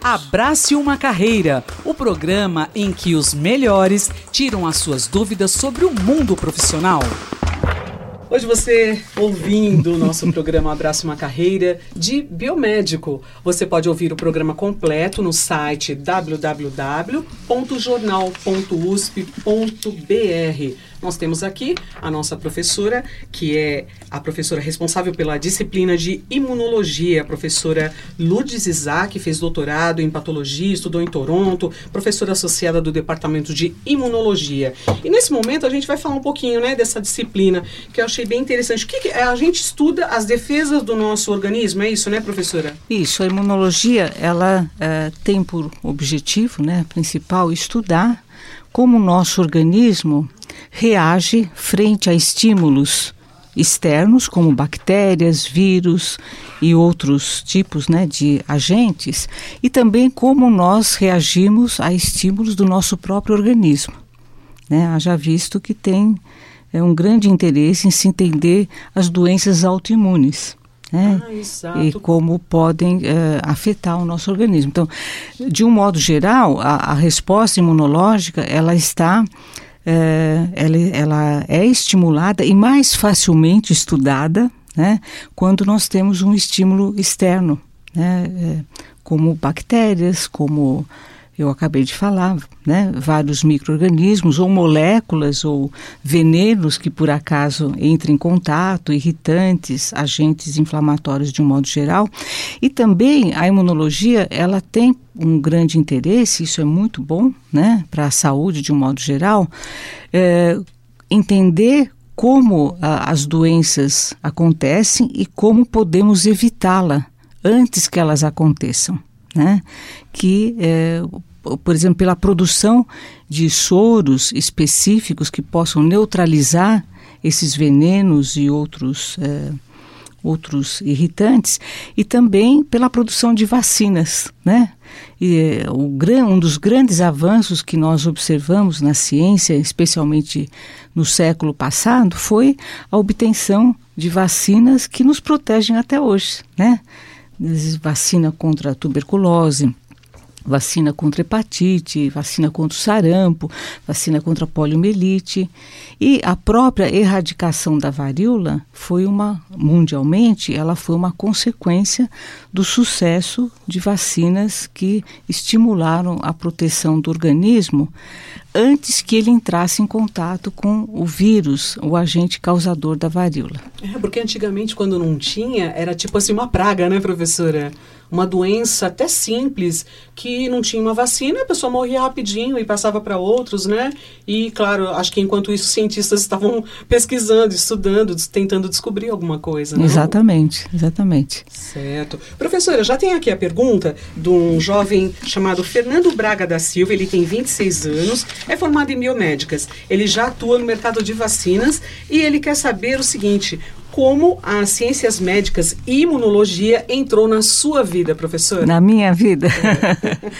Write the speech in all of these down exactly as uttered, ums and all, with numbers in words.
Abrace uma Carreira, o programa em que os melhores tiram as suas dúvidas sobre o mundo profissional. Hoje você, ouvindo o nosso programa Abrace uma Carreira de biomédico, você pode ouvir o programa completo no site w w w ponto jornal ponto u s p ponto b r. Nós temos aqui a nossa professora, que é a professora responsável pela disciplina de imunologia, a professora Lourdes Isaac, fez doutorado em patologia, estudou em Toronto, professora associada do departamento de imunologia. E nesse momento a gente vai falar um pouquinho, né, dessa disciplina, que eu achei bem interessante. O que, que é? A gente estuda as defesas do nosso organismo, é isso, né, professora? Isso, a imunologia, ela é, tem por objetivo, né, principal, estudar como o nosso organismo reage frente a estímulos externos, como bactérias, vírus e outros tipos, né, de agentes, e também como nós reagimos a estímulos do nosso próprio organismo, né? Haja visto que tem é, um grande interesse em se entender as doenças autoimunes, né? Ah, exato. E como podem uh, afetar o nosso organismo. Então, de um modo geral, a, a resposta imunológica, ela está, uh, ela, ela é estimulada e mais facilmente estudada, né, quando nós temos um estímulo externo, né, uh, como bactérias, como eu acabei de falar, né, vários micro-organismos ou moléculas ou venenos que por acaso entram em contato, irritantes, agentes inflamatórios de um modo geral. E também a imunologia, ela tem um grande interesse, isso é muito bom, né, para a saúde de um modo geral, é, entender como a, as doenças acontecem e como podemos evitá-la antes que elas aconteçam, né, que é, por exemplo, pela produção de soros específicos que possam neutralizar esses venenos e outros, é, outros irritantes, e também pela produção de vacinas, né? E, o, um dos grandes avanços que nós observamos na ciência, especialmente no século passado, foi a obtenção de vacinas que nos protegem até hoje, né? Vacina contra a tuberculose, vacina contra hepatite, vacina contra o sarampo, vacina contra a poliomielite. E a própria erradicação da varíola foi uma, mundialmente, ela foi uma consequência do sucesso de vacinas que estimularam a proteção do organismo antes que ele entrasse em contato com o vírus, o agente causador da varíola. É, porque antigamente, quando não tinha, era tipo assim uma praga, né, professora? Uma doença até simples, que não tinha uma vacina, a pessoa morria rapidinho e passava para outros, né? E, claro, acho que enquanto isso, cientistas estavam pesquisando, estudando, tentando descobrir alguma coisa, né? Exatamente, exatamente. Certo. Professora, já tem aqui a pergunta de um jovem chamado Fernando Braga da Silva, ele tem vinte e seis anos, é formado em biomédicas, ele já atua no mercado de vacinas e ele quer saber o seguinte: como as ciências médicas e imunologia entrou na sua vida, professora? Na minha vida? É.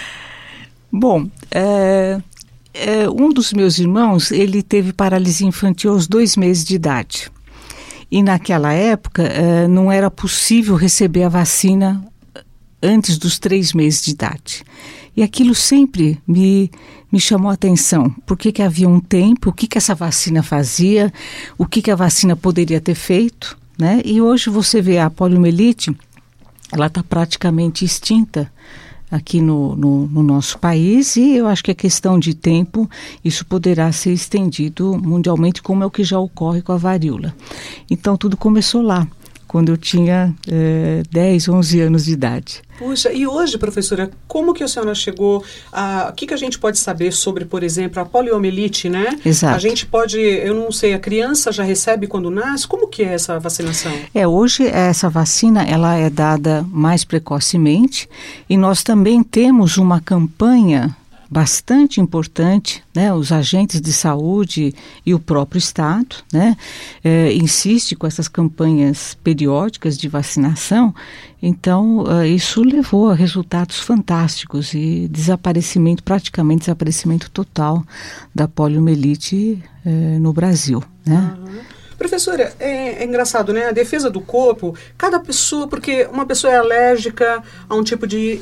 Bom, é, é, um dos meus irmãos, ele teve paralisia infantil aos dois meses de idade. E naquela época é, não era possível receber a vacina antes dos três meses de idade. E aquilo sempre me, me chamou a atenção. Por que que havia um tempo, o que que essa vacina fazia, o que que a vacina poderia ter feito, né? E hoje você vê a poliomielite, ela está praticamente extinta aqui no, no, no nosso país, e eu acho que é questão de tempo, isso poderá ser estendido mundialmente, como é o que já ocorre com a varíola. Então tudo começou lá, quando eu tinha é, dez, onze anos de idade. Puxa, e hoje, professora, como que a senhora chegou a... O que, que a gente pode saber sobre, por exemplo, a poliomielite, né? Exato. A gente pode, eu não sei, a criança já recebe quando nasce? Como que é essa vacinação? É, hoje essa vacina, ela é dada mais precocemente, e nós também temos uma campanha bastante importante, né? Os agentes de saúde e o próprio Estado, né? É, insiste com essas campanhas periódicas de vacinação. Então, uh, isso levou a resultados fantásticos e desaparecimento, praticamente desaparecimento total da poliomielite uh, no Brasil, né? Uhum. Professora, é, é engraçado, né? A defesa do corpo, cada pessoa, porque uma pessoa é alérgica a um tipo de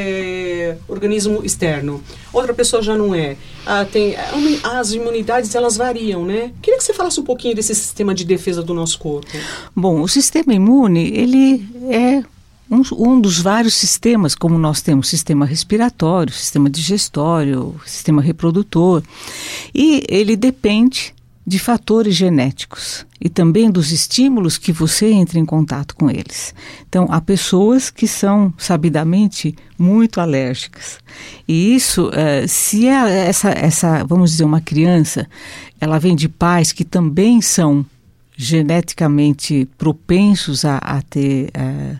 é, organismo externo, outra pessoa já não é. Ah, tem, as imunidades, elas variam, né? Queria que você falasse um pouquinho desse sistema de defesa do nosso corpo. Bom, o sistema imune, ele é um, um dos vários sistemas, como nós temos sistema respiratório, sistema digestório, sistema reprodutor, e ele depende de fatores genéticos e também dos estímulos que você entra em contato com eles. Então, há pessoas que são sabidamente muito alérgicas. E isso, uh, se é essa, essa, vamos dizer, uma criança, ela vem de pais que também são geneticamente propensos a, a ter uh,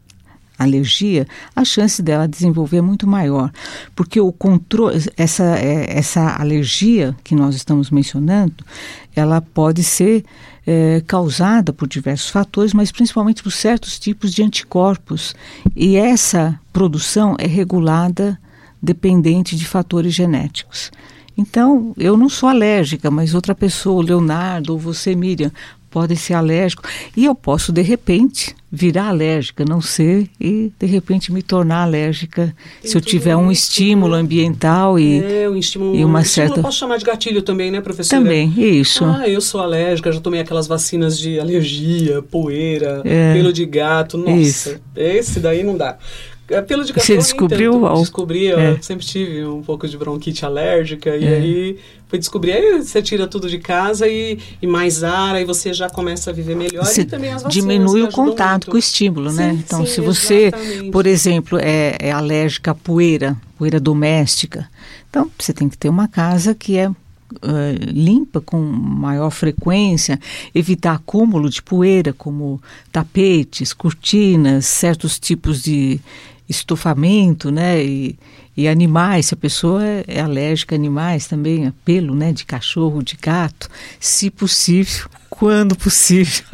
alergia, a chance dela desenvolver é muito maior, porque o controle, essa, essa alergia que nós estamos mencionando, ela pode ser é, causada por diversos fatores, mas principalmente por certos tipos de anticorpos, e essa produção é regulada dependente de fatores genéticos. Então, eu não sou alérgica, mas outra pessoa, o Leonardo ou você, Miriam, pode ser alérgico, e eu posso, de repente, virar alérgica, não ser, e, de repente, me tornar alérgica Tem se eu tiver um isso, estímulo né? ambiental e, é, um estímulo, e uma um certa... Eu posso chamar de gatilho também, né, professora? Também, isso. Ah, eu sou alérgica, já tomei aquelas vacinas de alergia, poeira, é, pelo de gato, nossa, isso. Esse daí não dá. Pelo de Você descobriu? Ao... Descobri, eu é. sempre tive um pouco de bronquite alérgica, é. e aí fui descobrir, aí você tira tudo de casa e, e mais ar, aí você já começa a viver melhor, você e também as vacinas diminui o contato muito. com o estímulo, sim, né? Então, sim, se você, exatamente. por exemplo, é, é alérgica à poeira, poeira doméstica, então você tem que ter uma casa que é Uh, limpa com maior frequência, evitar acúmulo de poeira, como tapetes, cortinas, certos tipos de estofamento, né, e, e animais, se a pessoa é, é alérgica a animais também, a pelo, né, de cachorro, de gato, se possível, quando possível,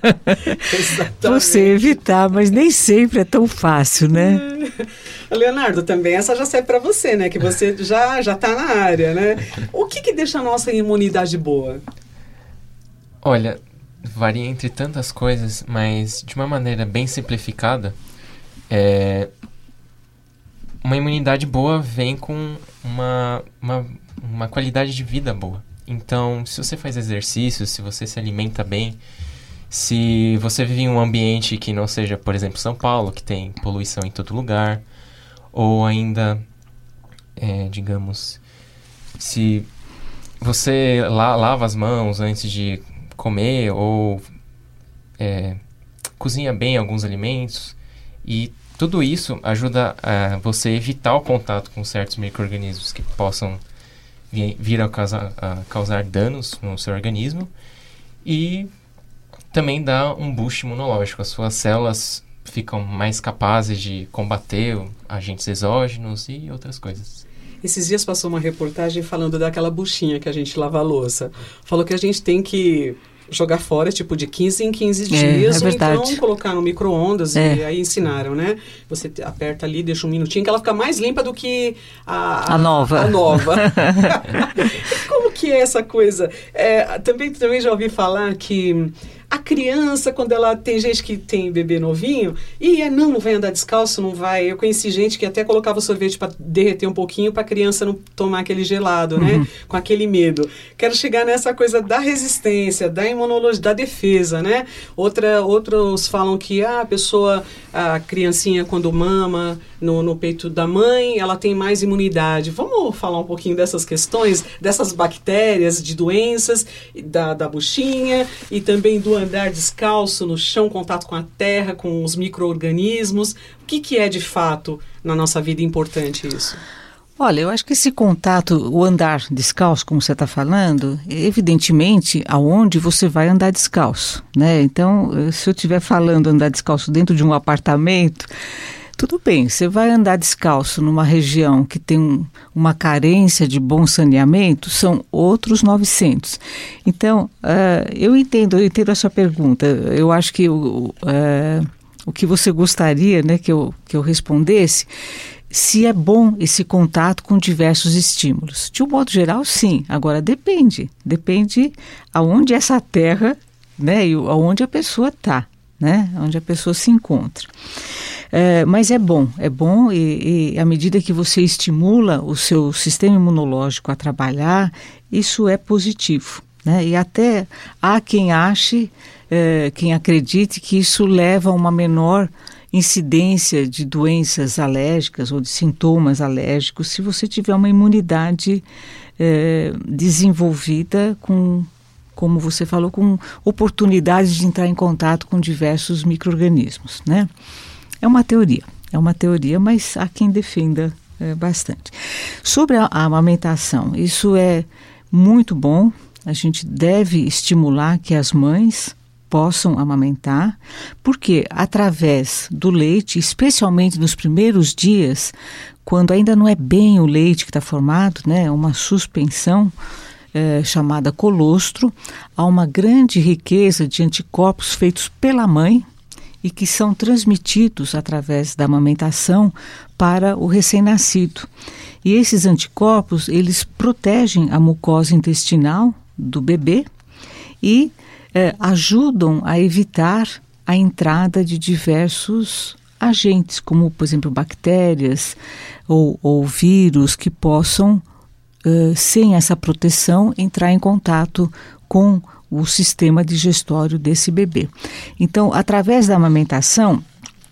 você evitar, mas nem sempre é tão fácil, né? Leonardo, também essa já serve para você, né? Que você já já está na área, né? O que que deixa a nossa imunidade boa? Olha, varia entre tantas coisas, mas de uma maneira bem simplificada, é, uma imunidade boa vem com uma, uma, uma qualidade de vida boa. Então, se você faz exercício, se você se alimenta bem, se você vive em um ambiente que não seja, por exemplo, São Paulo, que tem poluição em todo lugar, ou ainda, é, digamos, se você la- lava as mãos antes de comer, ou é, cozinha bem alguns alimentos, e tudo isso ajuda a você evitar o contato com certos micro-organismos que possam vir, vir a, causar, a causar danos no seu organismo, e também dá um boost imunológico. As suas células ficam mais capazes de combater agentes exógenos e outras coisas. Esses dias passou uma reportagem falando daquela buchinha que a gente lava a louça. Falou que a gente tem que jogar fora, tipo, de quinze em quinze dias, é, é ou então colocar no micro-ondas, é. e aí ensinaram, né? Você aperta ali, deixa um minutinho, que ela fica mais limpa do que a, a, a nova. A nova. Como que é essa coisa? É, também, também já ouvi falar que a criança, quando ela tem gente que tem bebê novinho, e é, não, não vai andar descalço, não vai. Eu conheci gente que até colocava sorvete para derreter um pouquinho para a criança não tomar aquele gelado, uhum. né? Com aquele medo. Quero chegar nessa coisa da resistência, da imunologia, da defesa, né? Outra, outros falam que ah, a pessoa, a criancinha quando mama no, no peito da mãe, ela tem mais imunidade. Vamos falar um pouquinho dessas questões, dessas bactérias, de doenças, da, da buchinha e também do andar descalço no chão, contato com a terra, com os micro-organismos. O que, que é, de fato, na nossa vida importante isso? Olha, eu acho que esse contato, o andar descalço, como você está falando, evidentemente, aonde você vai andar descalço, né? Então, se eu estiver falando andar descalço dentro de um apartamento, tudo bem, você vai andar descalço numa região que tem um, uma carência de bom saneamento, são outros novecentos. Então, uh, eu entendo, eu entendo a sua pergunta. Eu acho que o, uh, o que você gostaria, né, que eu, que eu respondesse, se é bom esse contato com diversos estímulos. De um modo geral, sim. Agora, depende. Depende aonde essa terra né, e onde a pessoa está, né, onde a pessoa se encontra. É, mas é bom, é bom e, e à medida que você estimula o seu sistema imunológico a trabalhar, isso é positivo, né? E até há quem ache, é, quem acredite que isso leva a uma menor incidência de doenças alérgicas ou de sintomas alérgicos se você tiver uma imunidade é, desenvolvida com, como você falou, com oportunidades de entrar em contato com diversos micro-organismos, né? É uma teoria, é uma teoria, mas há quem defenda é, bastante. Sobre a, a amamentação, isso é muito bom, a gente deve estimular que as mães possam amamentar, porque através do leite, especialmente nos primeiros dias, quando ainda não é bem o leite que está formado, né, é uma suspensão é, chamada colostro, há uma grande riqueza de anticorpos feitos pela mãe, e que são transmitidos através da amamentação para o recém-nascido. E esses anticorpos, eles protegem a mucosa intestinal do bebê e eh, ajudam a evitar a entrada de diversos agentes, como, por exemplo, bactérias ou, ou vírus que possam, eh, sem essa proteção, entrar em contato com o sistema digestório desse bebê. Então, através da amamentação,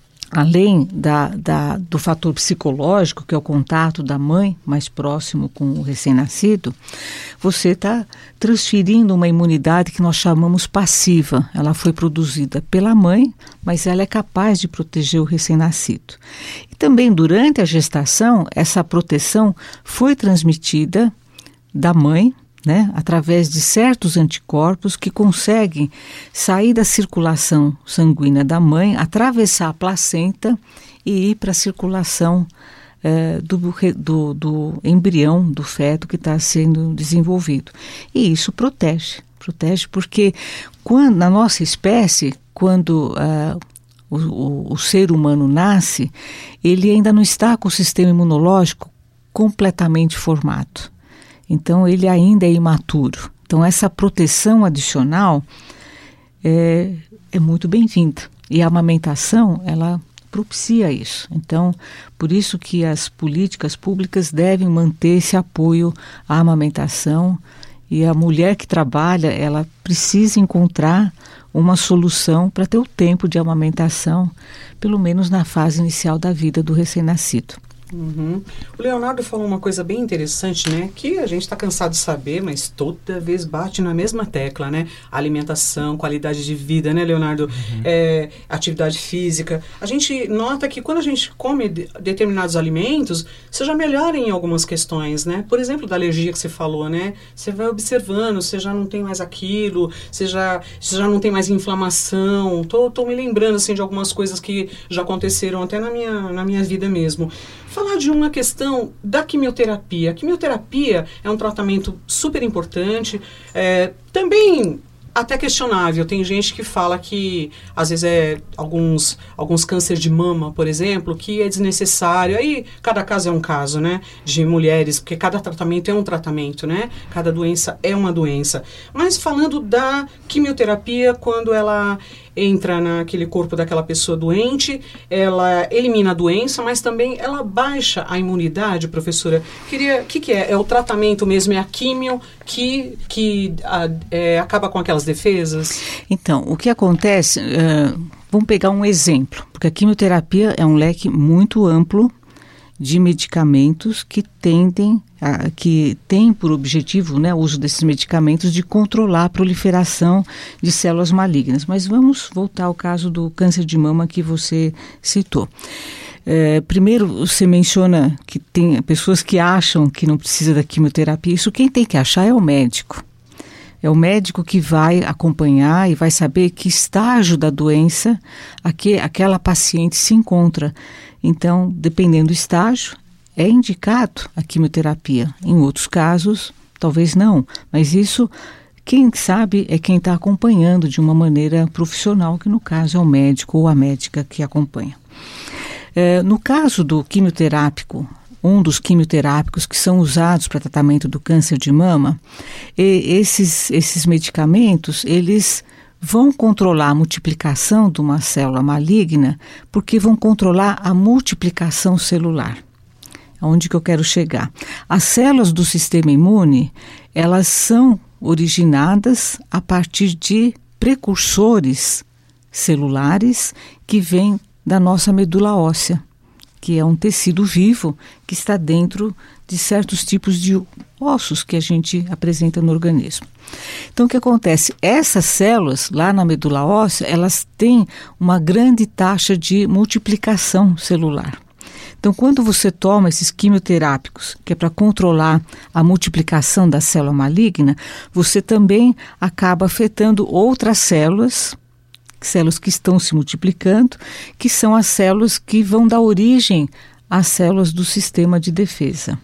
além da, da, do fator psicológico, que é o contato da mãe mais próximo com o recém-nascido, você está transferindo uma imunidade que nós chamamos passiva. Ela foi produzida pela mãe, mas ela é capaz de proteger o recém-nascido. E também, durante a gestação, essa proteção foi transmitida da mãe, né, através de certos anticorpos que conseguem sair da circulação sanguínea da mãe, atravessar a placenta e ir para a circulação eh, do, do, do embrião, do feto que está sendo desenvolvido. E isso protege, protege porque quando, na nossa espécie, quando uh, o, o, o ser humano nasce, ele ainda não está com o sistema imunológico completamente formado. Então, ele ainda é imaturo. Então, essa proteção adicional é, é muito bem-vinda. E a amamentação, ela propicia isso. Então, por isso que as políticas públicas devem manter esse apoio à amamentação. E a mulher que trabalha, ela precisa encontrar uma solução para ter o tempo de amamentação, pelo menos na fase inicial da vida do recém-nascido. Uhum. O Leonardo falou uma coisa bem interessante, né? Que a gente está cansado de saber, mas toda vez bate na mesma tecla, né? Alimentação, qualidade de vida, né, Leonardo? Uhum. É, atividade física. A gente nota que quando a gente come de, determinados alimentos, você já melhora em algumas questões, né? Por exemplo, da alergia que você falou, né? Você vai observando, você já não tem mais aquilo, você já, você já não tem mais inflamação. Tô, tô me lembrando, assim, de algumas coisas que já aconteceram até na minha, na minha vida mesmo. Falar de uma questão da quimioterapia. A quimioterapia é um tratamento super importante, é, também até questionável. Tem gente que fala que, às vezes, é alguns, alguns cânceres de mama, por exemplo, que é desnecessário. Aí, cada caso é um caso, né? De mulheres, porque cada tratamento é um tratamento, né? Cada doença é uma doença. Mas falando da quimioterapia, quando ela entra naquele corpo daquela pessoa doente, ela elimina a doença, mas também ela baixa a imunidade, professora. Queria, o que, que é? É o tratamento mesmo, é a químio que, que a, é, acaba com aquelas defesas? Então, o que acontece, uh, vamos pegar um exemplo, porque a quimioterapia é um leque muito amplo de medicamentos que tendem, a, que tem por objetivo, né, o uso desses medicamentos de controlar a proliferação de células malignas. Mas vamos voltar ao caso do câncer de mama que você citou. É, primeiro, você menciona que tem pessoas que acham que não precisa da quimioterapia. Isso quem tem que achar é o médico. É o médico que vai acompanhar e vai saber que estágio da doença aqui, aquela paciente se encontra. Então, dependendo do estágio, é indicado a quimioterapia. Em outros casos, talvez não. Mas isso, quem sabe, é quem está acompanhando de uma maneira profissional, que no caso é o médico ou a médica que acompanha. É, no caso do quimioterápico, um dos quimioterápicos que são usados para tratamento do câncer de mama, e esses, esses medicamentos, eles vão controlar a multiplicação de uma célula maligna porque vão controlar a multiplicação celular. Aonde que eu quero chegar? As células do sistema imune, elas são originadas a partir de precursores celulares que vêm da nossa medula óssea, que é um tecido vivo que está dentro de certos tipos de ossos que a gente apresenta no organismo. Então, o que acontece? Essas células, lá na medula óssea, elas têm uma grande taxa de multiplicação celular. Então, quando você toma esses quimioterápicos, que é para controlar a multiplicação da célula maligna, você também acaba afetando outras células, células que estão se multiplicando, que são as células que vão dar origem às células do sistema de defesa.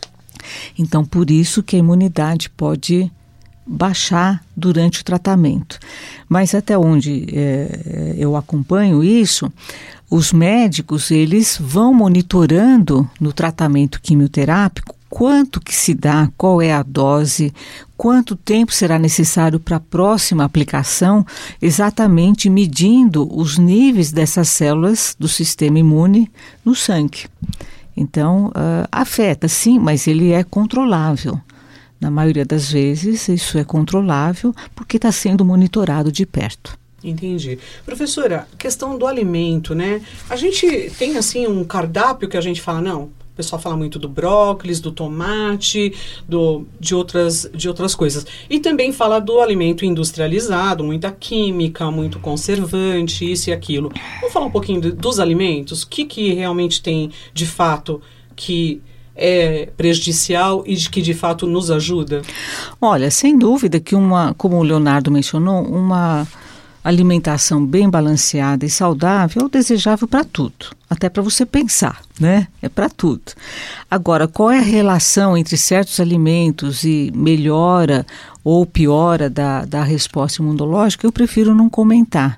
Então, por isso que a imunidade pode baixar durante o tratamento. Mas até onde é, eu acompanho isso, os médicos, eles vão monitorando no tratamento quimioterápico quanto que se dá, qual é a dose, quanto tempo será necessário para a próxima aplicação, exatamente medindo os níveis dessas células do sistema imune no sangue. Então, uh, afeta, sim, mas ele é controlável. Na maioria das vezes, isso é controlável porque está sendo monitorado de perto. Entendi. Professora, questão do alimento, né? A gente tem, assim, um cardápio que a gente fala, não, o pessoal fala muito do brócolis, do tomate, do, de, outras, de outras coisas. E também fala do alimento industrializado, muita química, muito conservante, isso e aquilo. Vamos falar um pouquinho de, dos alimentos? O que, que realmente tem, de fato, que é prejudicial e de que, de fato, nos ajuda? Olha, sem dúvida que uma, como o Leonardo mencionou, uma alimentação bem balanceada e saudável é o desejável para tudo, até para você pensar, né? É para tudo. Agora, qual é a relação entre certos alimentos e melhora ou piora da, da resposta imunológica? Eu prefiro não comentar,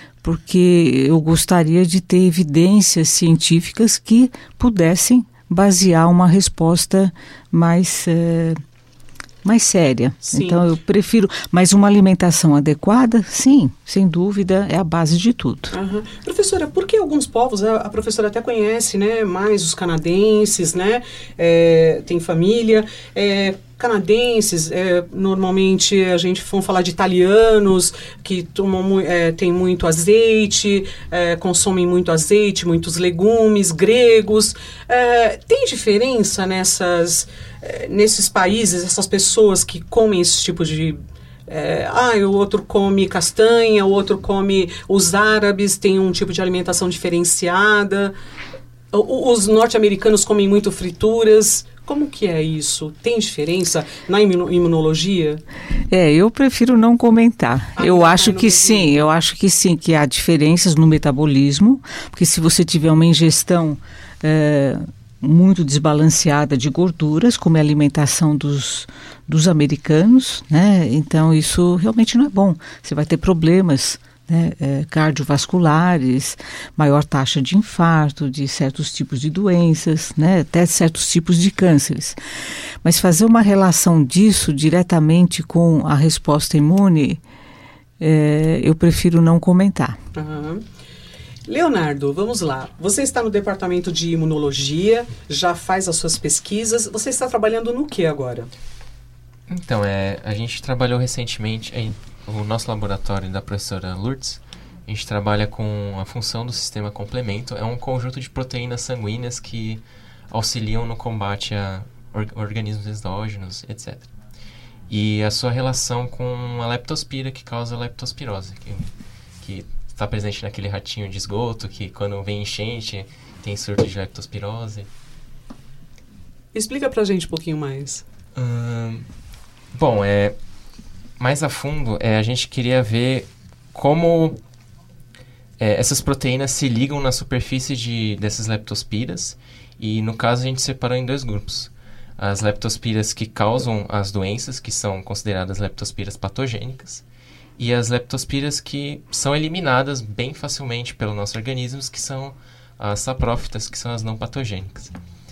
porque eu gostaria de ter evidências científicas que pudessem basear uma resposta mais é, mais séria. Sim. Então eu prefiro, mas uma alimentação adequada, sim, sem dúvida, é a base de tudo. Uhum. Professora, por que alguns povos, a, a professora até conhece, né, mais os canadenses, né, é, tem família, é, canadenses, é, normalmente a gente vamos falar de italianos que tomam, é, tem muito azeite, é, consomem muito azeite, muitos legumes, gregos. É, tem diferença nessas, é, nesses países, essas pessoas que comem esse tipo de... É, ah, o outro come castanha, o outro come... Os árabes têm um tipo de alimentação diferenciada. O, os norte-americanos comem muito frituras. Como que é isso? Tem diferença na imunologia? É, eu prefiro não comentar. Ah, eu acho que sim, eu acho que sim, que há diferenças no metabolismo, porque se você tiver uma ingestão é, muito desbalanceada de gorduras, como é a alimentação dos, dos americanos, né? Então isso realmente não é bom. Você vai ter problemas, né, é, cardiovasculares, maior taxa de infarto, de certos tipos de doenças, né, até certos tipos de cânceres. Mas fazer uma relação disso diretamente com a resposta imune, é, eu prefiro não comentar. Uhum. Leonardo, vamos lá. Você está no departamento de imunologia, já faz as suas pesquisas. Você está trabalhando no que agora? Então, é, a gente trabalhou recentemente... Em... O nosso laboratório da professora Lourdes, a gente trabalha com a função do sistema complemento. É um conjunto de proteínas sanguíneas que auxiliam no combate a or- organismos exógenos, etcétera. E a sua relação com a leptospira, que causa a leptospirose, que, que está presente naquele ratinho de esgoto, que quando vem enchente tem surto de leptospirose. Explica pra gente um pouquinho mais. Hum, bom, é... Mais a fundo, é, a gente queria ver como é, essas proteínas se ligam na superfície de, dessas leptospiras. E, no caso, a gente separou em dois grupos. As leptospiras que causam as doenças, que são consideradas leptospiras patogênicas. E as leptospiras que são eliminadas bem facilmente pelo nosso organismo, que são as saprófitas, que são as não patogênicas.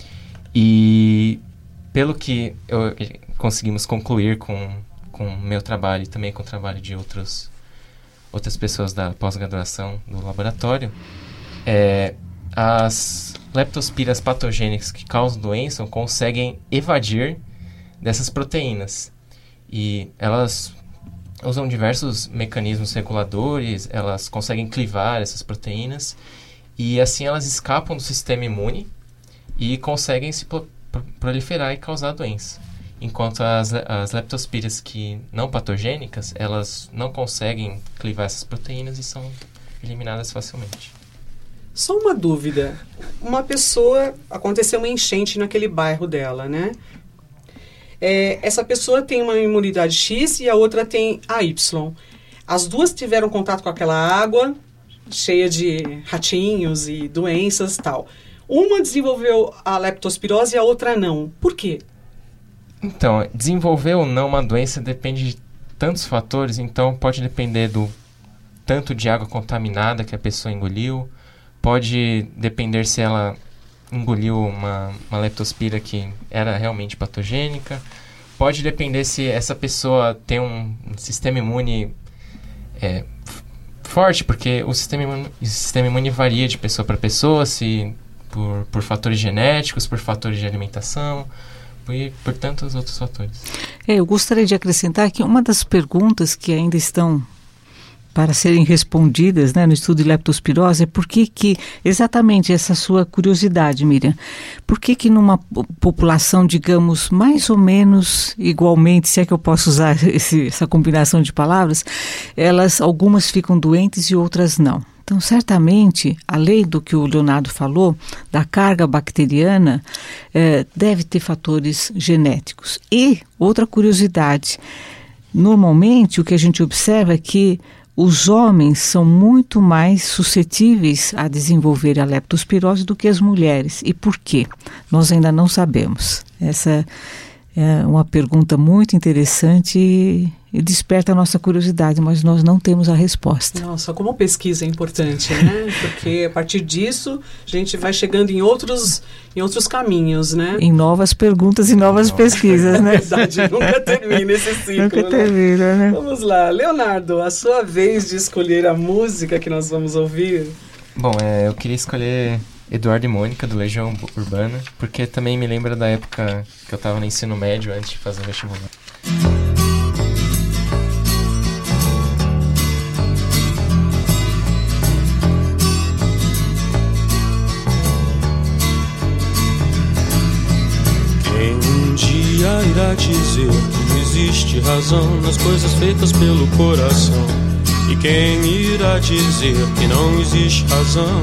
E, pelo que eu, conseguimos concluir com... com o meu trabalho e também com o trabalho de outros outras pessoas da pós-graduação do laboratório, é, as leptospiras patogênicas que causam doença conseguem evadir dessas proteínas. E elas usam diversos mecanismos reguladores, elas conseguem clivar essas proteínas, e assim elas escapam do sistema imune e conseguem se pro- proliferar e causar doença. Enquanto as, as leptospiras que não patogênicas, elas não conseguem clivar essas proteínas e são eliminadas facilmente. Só uma dúvida. Uma pessoa, aconteceu uma enchente naquele bairro dela, né? É, essa pessoa tem uma imunidade X e a outra tem a Y. As duas tiveram contato com aquela água cheia de ratinhos e doenças e tal. Uma desenvolveu a leptospirose e a outra não. Por quê? Então, desenvolver ou não uma doença depende de tantos fatores, então pode depender do tanto de água contaminada que a pessoa engoliu, pode depender se ela engoliu uma, uma leptospira que era realmente patogênica, pode depender se essa pessoa tem um, um sistema imune é, f- forte, porque o sistema imune, o sistema imune varia de pessoa para pessoa, se por, por fatores genéticos, por fatores de alimentação, e por tantos outros fatores. É, eu gostaria de acrescentar que uma das perguntas que ainda estão para serem respondidas, né, no estudo de leptospirose é por que que, exatamente essa sua curiosidade, Miriam, por que que numa po- população, digamos, mais ou menos igualmente, se é que eu posso usar esse, essa combinação de palavras, elas, algumas ficam doentes e outras não. Então, certamente, além do que o Leonardo falou, da carga bacteriana, eh, deve ter fatores genéticos. E, outra curiosidade, normalmente o que a gente observa é que os homens são muito mais suscetíveis a desenvolver a leptospirose do que as mulheres. E por quê? Nós ainda não sabemos. Essa é uma pergunta muito interessante e, e desperta a nossa curiosidade, mas nós não temos a resposta. Nossa, como pesquisa é importante, né? Porque a partir disso a gente vai chegando em outros, em outros caminhos, né? Em novas perguntas e novas pesquisas, né? É verdade, nunca termina esse ciclo. Nunca né? termina, né? Vamos lá, Leonardo, a sua vez de escolher a música que nós vamos ouvir. Bom, é, eu queria escolher Eduardo e Mônica, do Legião Urbana, porque também me lembra da época que eu estava no ensino médio antes de fazer o vestibular. Quem um dia irá dizer que existe razão nas coisas feitas pelo coração? E quem irá dizer que não existe razão?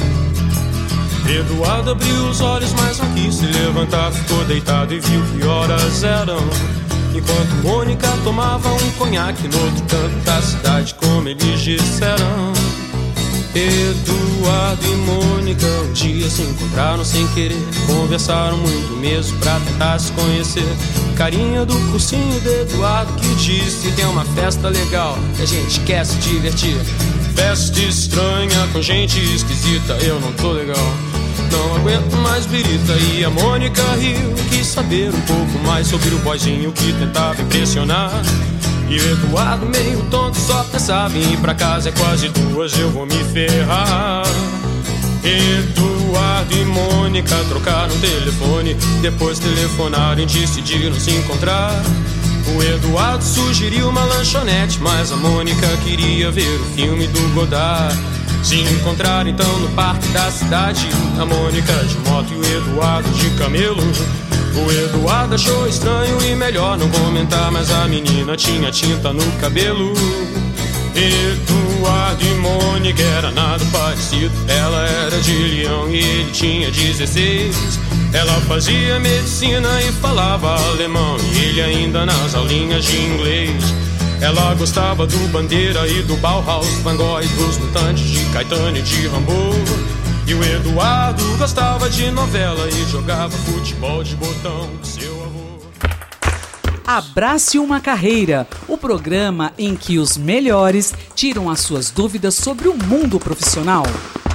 Eduardo abriu os olhos, mas não quis se levantar. Ficou deitado e viu que horas eram. Enquanto Mônica tomava um conhaque no outro canto da cidade, como eles disseram. Eduardo e Mônica um dia se encontraram sem querer. Conversaram muito mesmo pra tentar se conhecer. Carinha do cursinho de Eduardo que disse: tem uma festa legal e a gente quer se divertir. Festa estranha com gente esquisita, eu não tô legal, não aguento mais birita. E a Mônica riu, quis saber um pouco mais sobre o boyzinho que tentava impressionar. E o Eduardo meio tonto só pensava em ir pra casa, é quase duas, eu vou me ferrar. Eduardo e Mônica trocaram telefone, depois telefonaram e decidiram se encontrar. O Eduardo sugeriu uma lanchonete, mas a Mônica queria ver o filme do Godard. Se encontraram então no parque da cidade, a Mônica de moto e o Eduardo de camelo. O Eduardo achou estranho e melhor não comentar, mas a menina tinha tinta no cabelo. Eduardo e Mônica era nada parecido, ela era de Leão e ele tinha dezesseis. Ela fazia medicina e falava alemão, e ele ainda nas aulinhas de inglês. Ela gostava do Bandeira e do Bauhaus, Van Gogh e dos Mutantes, de Caetano e de Rambo. E o Eduardo gostava de novela e jogava futebol de botão com seu avô. Abrace uma Carreira, o programa em que os melhores tiram as suas dúvidas sobre o mundo profissional.